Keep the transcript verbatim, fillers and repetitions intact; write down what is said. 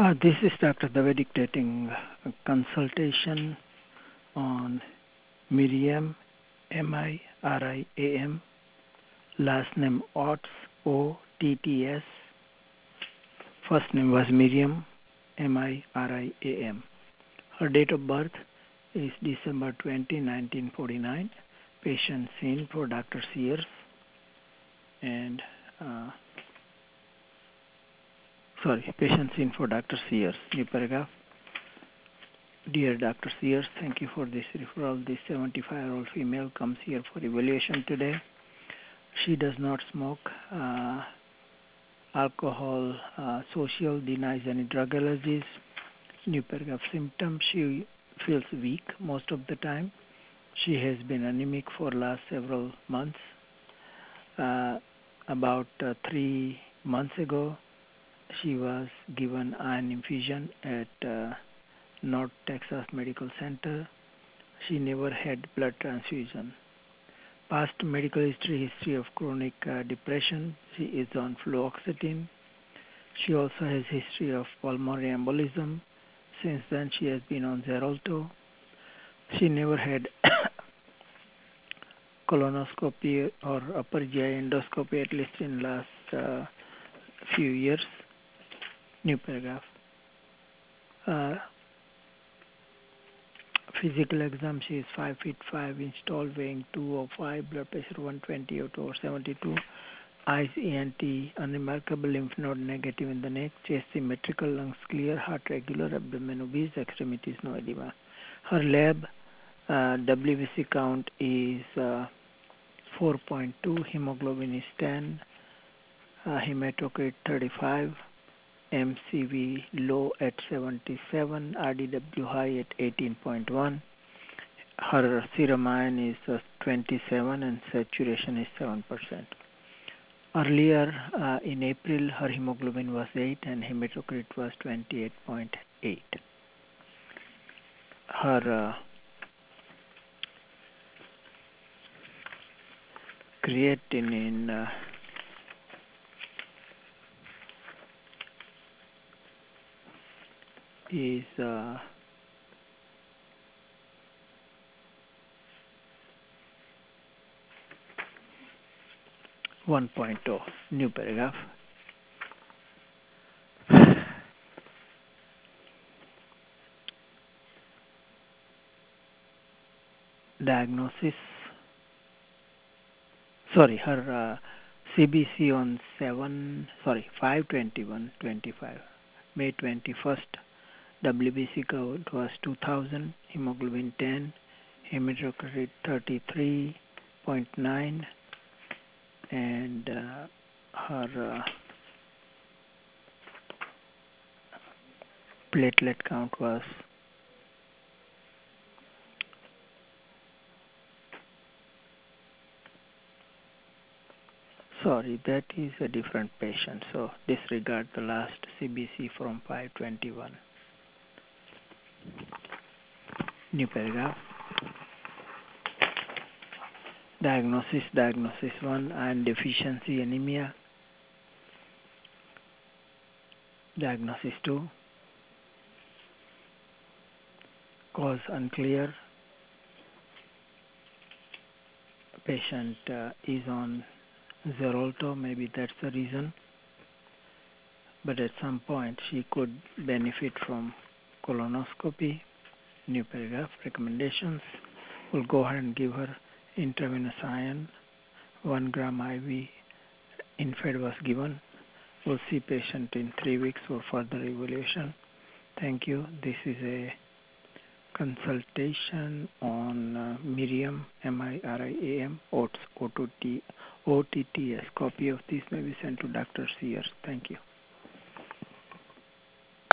Uh, this is Doctor Dave dictating a consultation on Miriam, M I R I A M, last name Otts, O T T S, first name was Miriam, M I R I A M. Her date of birth is December twentieth, nineteen forty-nine. Patient seen for Doctor Sears. And, uh, sorry, patient seen for Doctor Sears. New paragraph. Dear Doctor Sears, thank you for this referral. This seventy-five-year-old female comes here for evaluation today. She does not smoke uh, alcohol, uh, social, denies any drug allergies. New paragraph symptoms. She feels weak most of the time. She has been anemic for last several months. Uh, about uh, three months ago, she was given iron infusion at uh, North Texas Medical Center. She never had blood transfusion. Past medical history, history of chronic uh, depression. She is on fluoxetine. She also has history of pulmonary embolism. Since then, she has been on Xarelto. She never had colonoscopy or upper G I endoscopy, at least in last uh, few years. New paragraph. Uh, Physical exam, she is five feet five inch tall, weighing two oh five, blood pressure one twenty over seventy-two, eyes E N T, unremarkable, lymph node negative in the neck, chest symmetrical, lungs clear, heart regular, abdomen obese, extremities no edema. Her lab uh, W B C count is uh, four point two, hemoglobin is ten, uh, hematocrit thirty-five, M C V low at seventy-seven, R D W high at eighteen point one. Her serum iron is uh, twenty-seven and saturation is seven percent. Earlier uh, in April, her hemoglobin was eight and hematocrit was twenty-eight point eight. Her uh, creatinine uh, is uh, one point oh. New paragraph. Diagnosis. Sorry, her uh, C B C on seven. Sorry, five twenty-one twenty-five. May twenty-first. W B C count was two thousand. Hemoglobin ten. Hematocrit thirty-three point nine. And uh, her uh, platelet count was sorry, that is a different patient, so disregard the last C B C from five twenty-one. New paragraph. Diagnosis, diagnosis one, iron deficiency anemia. Diagnosis two, cause unclear. Patient uh, is on Xarelto, maybe that's the reason. But at some point she could benefit from colonoscopy. New paragraph. Recommendations. We'll go ahead and give her intravenous iron. One gram I V Infed was given. We'll see patient in three weeks for further evaluation. Thank you. This is a consultation on uh, Miriam, M I R I A M, O T T S. Copy of this may be sent to Doctor Sears. Thank you.